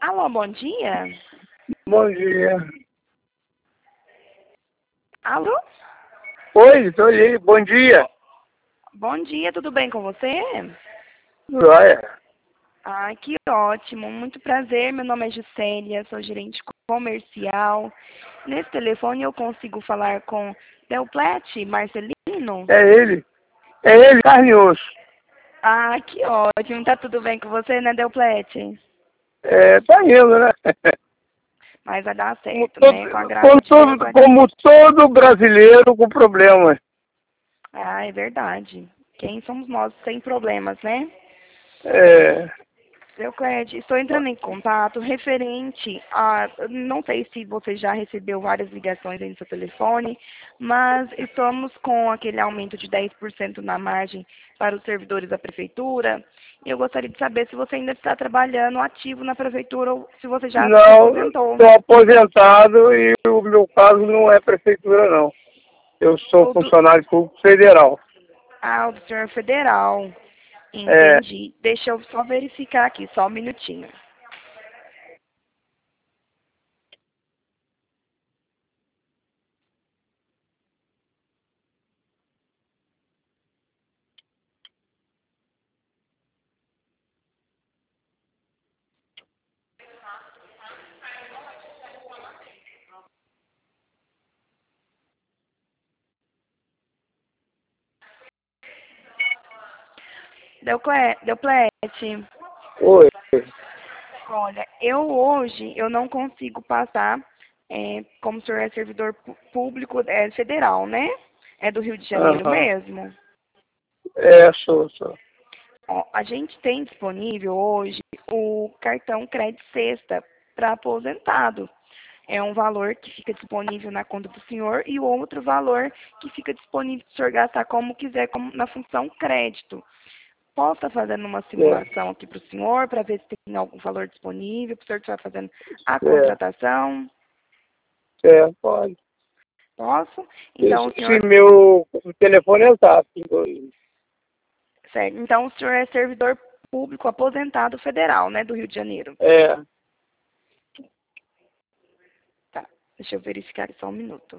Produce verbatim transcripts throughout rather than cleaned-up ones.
Alô, bom dia. Bom dia. Alô? Oi, estou aí. Bom dia. Bom dia, tudo bem com você? Joia. Ah, que ótimo. Muito prazer. Meu nome é Juscelia, sou gerente comercial. Nesse telefone eu consigo falar com Delplete Marcelino? É ele. É ele, carne e osso. Ah, que ótimo. Tá tudo bem com você, né, Delplete? É, tá indo, né? Mas vai dar Como certo, né? Com a todo, graça como de Deus todo, vai dar como todo brasileiro com problemas. Ah, é verdade. Quem somos nós sem problemas, né? É, Seu Clédio, estou entrando em contato referente a, não sei se você já recebeu várias ligações aí no seu telefone, mas estamos com aquele aumento de dez por cento na margem para os servidores da prefeitura. E eu gostaria de saber se você ainda está trabalhando ativo na prefeitura ou se você já se não, aposentou. estou aposentado e o meu caso não é prefeitura, não. Eu sou Ou do, funcionário público federal. ah, do senhor federal. É, Entendi. Deixa eu só verificar aqui, só um minutinho. Deucle- Deuplete. oi. Olha, eu hoje eu não consigo passar, é, como o senhor é servidor pu- público é, federal, né? É do Rio de Janeiro Aham. mesmo. É, sou, sou. Ó, a gente tem disponível hoje o cartão Crédito Sexta para aposentado. É um valor que fica disponível na conta do senhor e o outro valor que fica disponível para o senhor gastar como quiser, como na função crédito. Posso estar fazendo uma É, simulação aqui para o senhor, para ver se tem algum valor disponível, para o senhor estar fazendo a é, contratação? é, pode. Posso? Então, Esse, o esse senhor, meu telefone é o zap. certo. Então, o senhor é servidor público aposentado federal, né, do Rio de Janeiro. É, Tá, deixa eu verificar aqui só um minuto.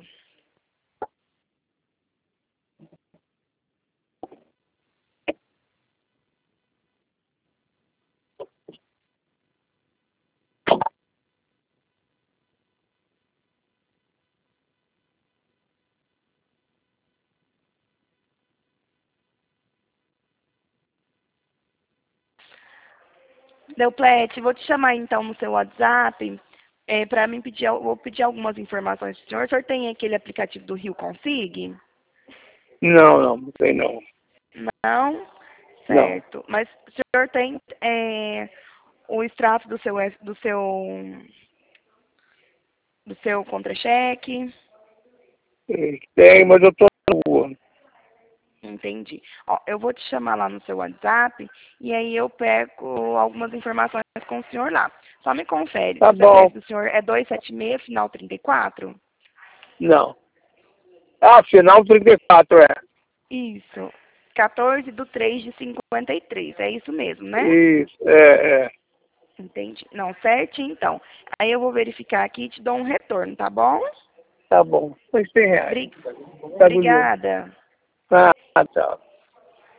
Deuplete, vou te chamar então no seu WhatsApp é, para mim pedir, al- vou pedir algumas informações do senhor. O senhor tem aquele aplicativo do Rio Consig? não, não, não tem não. Não? Não. Certo. Mas o senhor tem é, o extrato do seu, F- do seu, do seu contra-cheque? Tem, mas eu tô na rua. Entendi. Ó, eu vou te chamar lá no seu WhatsApp e aí eu pego algumas informações com o senhor lá. Só me confere, Tá o C P F bom. do senhor é dois sete seis, final trinta e quatro? Não. Ah, final trinta e quatro, é. Isso. quatorze do três de cinquenta e três, é isso mesmo, né? Isso, é, é. Entendi. Não, certinho então. Aí eu vou verificar aqui e te dou um retorno, tá bom? Tá bom. Foi cem reais. Bri- Tá com Deus. Obrigada. Ah, tchau.